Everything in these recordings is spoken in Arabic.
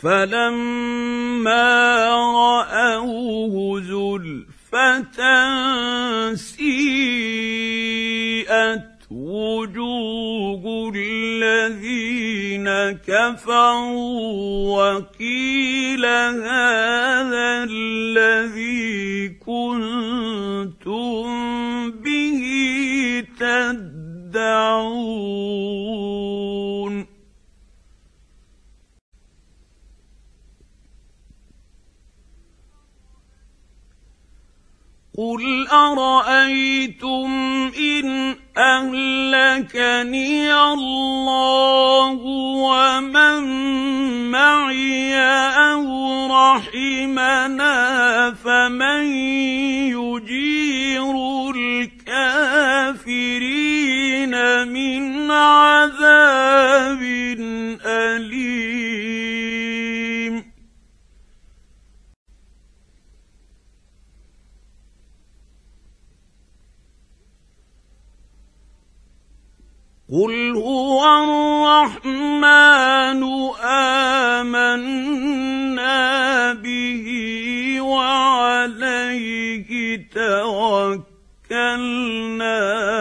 فلما رأوه زلفة سيئت وجوه الذين كفروا وقيل هذا الذي كنتم به تدعون قل أرأيتم إن أهلكني الله ومن معي أو رحمنا فمن يجير الكافرين من عذاب أليم قل هو الرحمن آمنا به وعليه توكلنا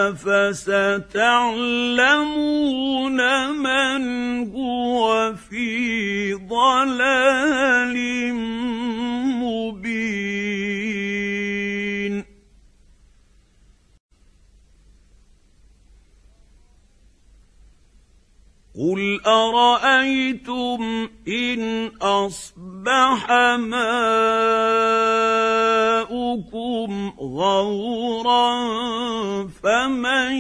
فستعلمون من هو في ضلال مبين قل أرأيتم إن أصبح ماؤكم غورا فمن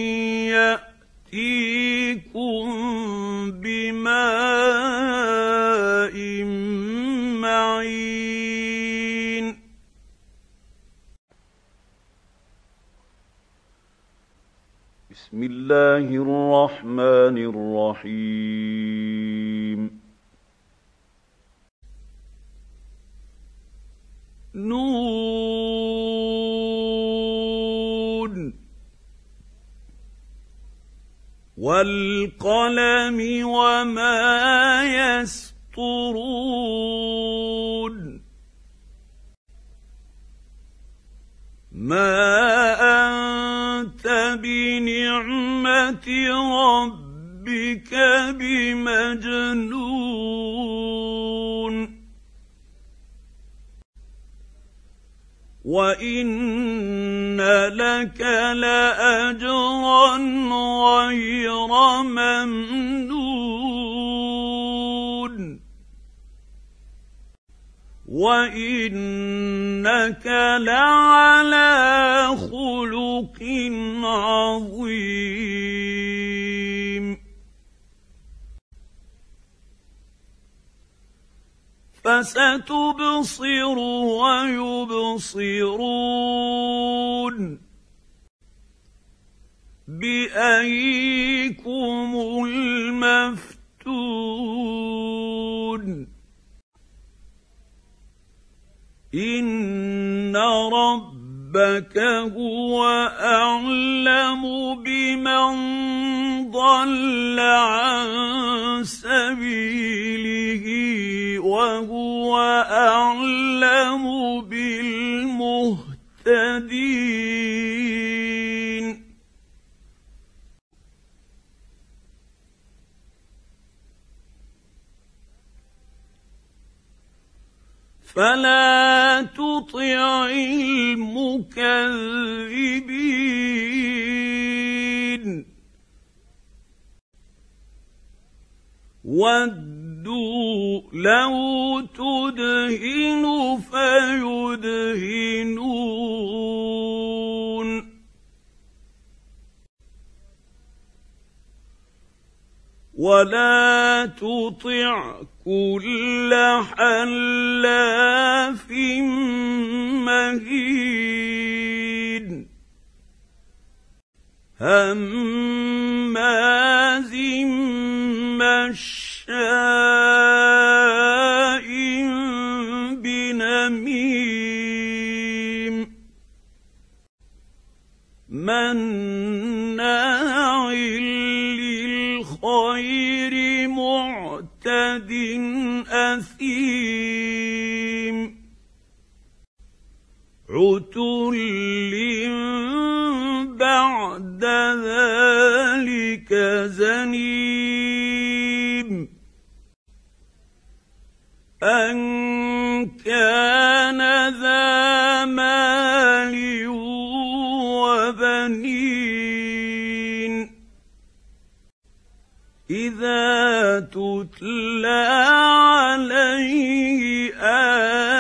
يأتيكم بماء معين بسم الله الرحمن الرحيم نون والقلم وما يسطرون ما أنت بنعمة ربك بمجنون وإن لك لأجرا غير ممنون وإنك لعلى خلق عظيم فستبصر ويبصرون بأيكم المفتون إن ربك هو أعلم بمن ضل عن سبيله وهو أعلم بالمهتدين فلا تطع المكذبين ودوا لو تدهن فيدهنون ولا تطع كل حلاف مهين هماز مشاء بنميم مناع للخير معتد معتد أثيم عتل بعد ذلك زنيم أن كان ذا مال وبنين إذا تتلى عليه